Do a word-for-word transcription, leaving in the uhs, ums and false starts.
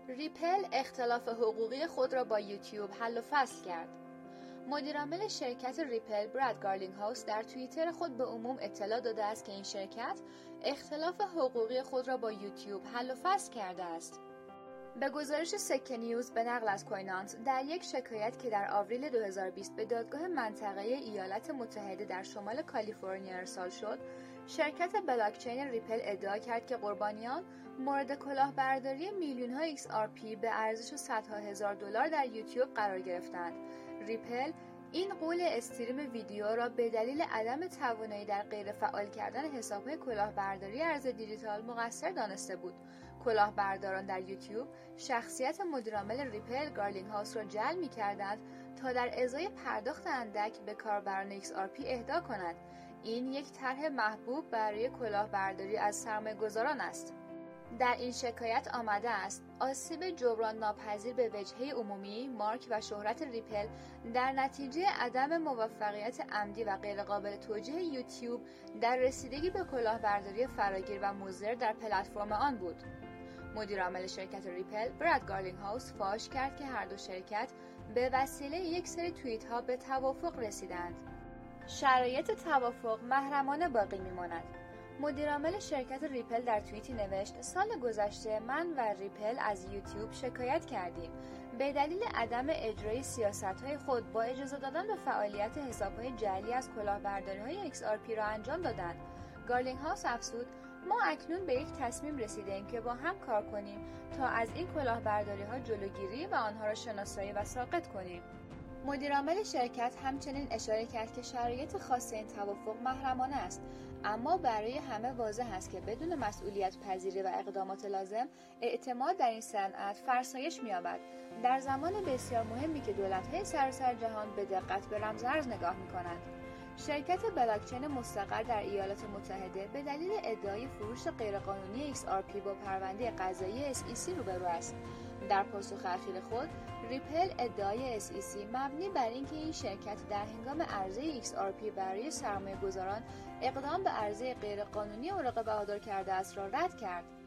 ریپل اختلاف حقوقی خود را با یوتیوب حل و فصل کرد. مدیرعامل شرکت ریپل براد گارلینگهاوس در توییتر خود به عموم اطلاع داده است که این شرکت اختلاف حقوقی خود را با یوتیوب حل و فصل کرده است. به گزارش سکه نیوز به نقل از کوینانت، در یک شکایت که در آوریل دو هزار و بیست به دادگاه منطقه ایالات متحده در شمال کالیفرنیا ارسال شد، شرکت بلاکچین ریپل ادعا کرد که قربانیان مورد کلاهبرداری میلیون‌ها ایکس آر پی به ارزش صدها هزار دلار در یوتیوب قرار گرفتند. ریپل این قول استریم ویدیو را به دلیل عدم توانایی در غیر فعال کردن حساب‌های کلاهبرداری ارز دیجیتال مقصر دانسته بود. کلاهبرداران در یوتیوب شخصیت مدیرعامل ریپل گارلینگهاوس را جلب می‌کردند تا در ازای پرداخت اندک به کاربران ایکس آر پی اهدا کنند. این یک طرح محبوب برای کلاهبرداری از سرمایه‌گذاران است. در این شکایت آمده است آسیب جبران ناپذیر به وجهه عمومی، مارک و شهرت ریپل در نتیجه عدم موفقیت عمدی و غیرقابل توجیه یوتیوب در رسیدگی به کلاهبرداری فراگیر و مضر در پلتفرم آن بود. مدیرعامل شرکت ریپل براد گارلینگهاوس فاش کرد که هر دو شرکت به وسیله یک سری توییت ها به توافق رسیدند. شرایط توافق محرمانه باقی میماند. مدیرعامل شرکت ریپل در توییتی نوشت: سال گذشته من و ریپل از یوتیوب شکایت کردیم. به دلیل عدم اجرای سیاست‌های خود با اجازه دادن به فعالیت حساب‌های جعلی از کلاهبرداری‌های ایکس آر پی را انجام دادند. گارلینگهاوس افزود: ما اکنون به یک تصمیم رسیدیم که با هم کار کنیم تا از این کلاهبرداری‌ها جلوگیری و آنها را شناسایی و ساقط کنیم. مدیرعامل شرکت همچنین اشاره کرد که شرایط خاص این توافق محرمانه است، اما برای همه واضح است که بدون مسئولیت پذیری و اقدامات لازم اعتماد در این صنعت فرسایش می‌یابد. در زمان بسیار مهمی که دولت‌های سراسر جهان به دقت به رمز ارز نگاه می‌کنند، شرکت بلاکچین مستقر در ایالات متحده به دلیل ادعای فروش غیرقانونی ایکس آر پی با پرونده قضایی اس ای سی روبرو است. در پاسخ اخیر خود، ریپل ادعای اس ای سی مبنی بر اینکه این شرکت در هنگام عرضه ایکس آر پی برای سرمایه‌گذاران اقدام به عرضه غیرقانونی اوراق بهادار کرده است را رد کرد.